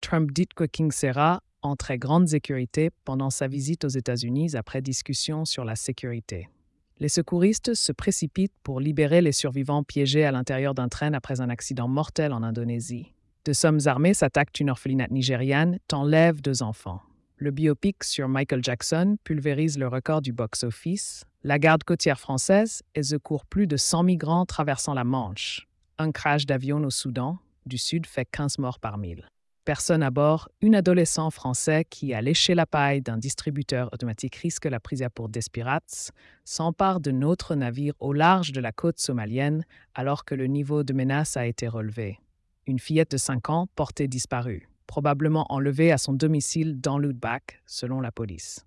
Trump dit que King sera en très grande sécurité pendant sa visite aux États-Unis après discussion sur la sécurité. Les secouristes se précipitent pour libérer les survivants piégés à l'intérieur d'un train après un accident mortel en Indonésie. Deux hommes armés s'attaquent une orphelinat nigériane, enlèvent 2 enfants. Le biopic sur Michael Jackson pulvérise le record du box-office. La garde côtière française secourt plus de 100 migrants traversant la Manche. Un crash d'avion au Soudan du Sud fait 15 morts par 1000. Personne à bord, un adolescent français qui a léché la paille d'un distributeur automatique risque la prison pour des pirates, s'empare de notre navire au large de la côte somalienne alors que le niveau de menace a été relevé. Une fillette de 5 ans portée disparue, probablement enlevée à son domicile dans l'Outback, selon la police.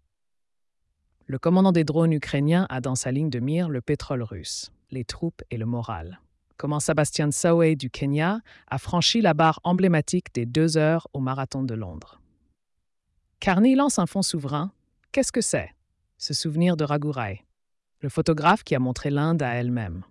Le commandant des drones ukrainiens a dans sa ligne de mire le pétrole russe, les troupes et le moral. Comment Sébastien Saoué du Kenya a franchi la barre emblématique des 2 heures au marathon de Londres. Carney lance un fonds souverain. Qu'est-ce que c'est? Se souvenir de Raghurai, le photographe qui a montré l'Inde à elle-même.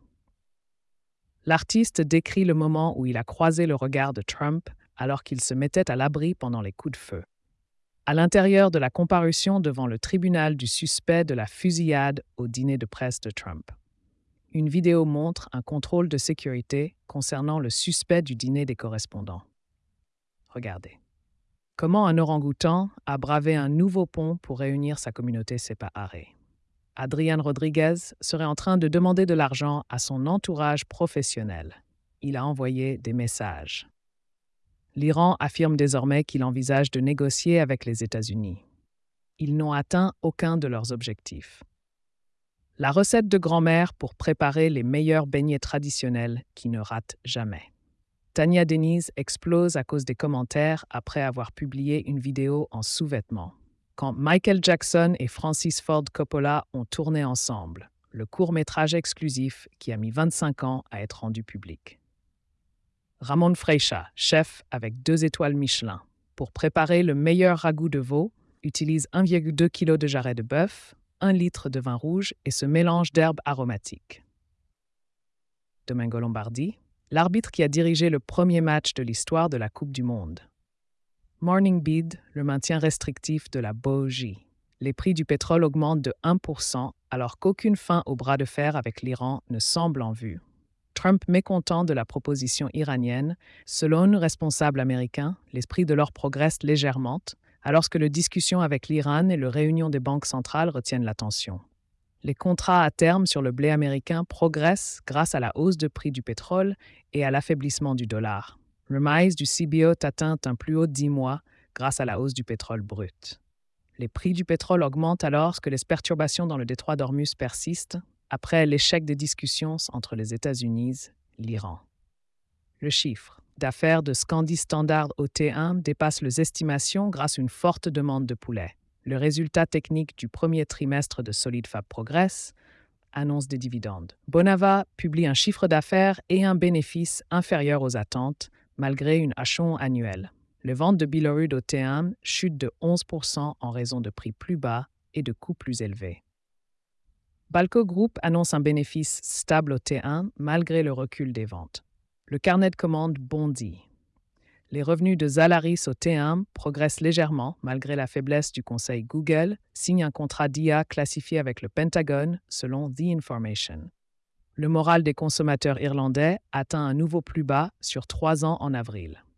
L'artiste décrit le moment où il a croisé le regard de Trump alors qu'il se mettait à l'abri pendant les coups de feu. À l'intérieur de la comparution devant le tribunal du suspect de la fusillade au dîner de presse de Trump. Une vidéo montre un contrôle de sécurité concernant le suspect du dîner des correspondants. Regardez. Comment un orang-outan a bravé un nouveau pont pour réunir sa communauté séparée. Adrian Rodriguez serait en train de demander de l'argent à son entourage professionnel. Il a envoyé des messages. L'Iran affirme désormais qu'il envisage de négocier avec les États-Unis. Ils n'ont atteint aucun de leurs objectifs. La recette de grand-mère pour préparer les meilleurs beignets traditionnels qui ne ratent jamais. Tania Denise explose à cause des commentaires après avoir publié une vidéo en sous-vêtements. Quand Michael Jackson et Francis Ford Coppola ont tourné ensemble, le court-métrage exclusif qui a mis 25 ans à être rendu public. Ramon Freixa, chef avec 2 étoiles Michelin, pour préparer le meilleur ragoût de veau, utilise 1,2 kg de jarret de bœuf, 1 litre de vin rouge et ce mélange d'herbes aromatiques. Domingo Lombardi, l'arbitre qui a dirigé le premier match de l'histoire de la Coupe du Monde. Morning Bid, le maintien restrictif de la bougie. Les prix du pétrole augmentent de 1% alors qu'aucune fin au bras de fer avec l'Iran ne semble en vue. Trump mécontent de la proposition iranienne. Selon un responsable américain, l'esprit de l'or progresse légèrement, alors que les discussions avec l'Iran et la réunion des banques centrales retiennent l'attention. Les contrats à terme sur le blé américain progressent grâce à la hausse de prix du pétrole et à l'affaiblissement du dollar. Le maïs du CBO atteint un plus haut de 10 mois grâce à la hausse du pétrole brut. Les prix du pétrole augmentent alors que les perturbations dans le détroit d'Ormuz persistent après l'échec des discussions entre les États-Unis et l'Iran. Le chiffre d'affaires de Scandi Standard au T1 dépasse les estimations grâce à une forte demande de poulet. Le résultat technique du premier trimestre de SolidFab progresse, annonce des dividendes. Bonava publie un chiffre d'affaires et un bénéfice inférieur aux attentes, malgré une hachon annuelle. Les ventes de Billerud au T1 chutent de 11% en raison de prix plus bas et de coûts plus élevés. Balco Group annonce un bénéfice stable au T1 malgré le recul des ventes. Le carnet de commandes bondit. Les revenus de Zalaris au T1 progressent légèrement malgré la faiblesse du conseil Google, signe un contrat d'IA classifié avec le Pentagone selon The Information. Le moral des consommateurs irlandais atteint un nouveau plus bas sur 3 ans en avril.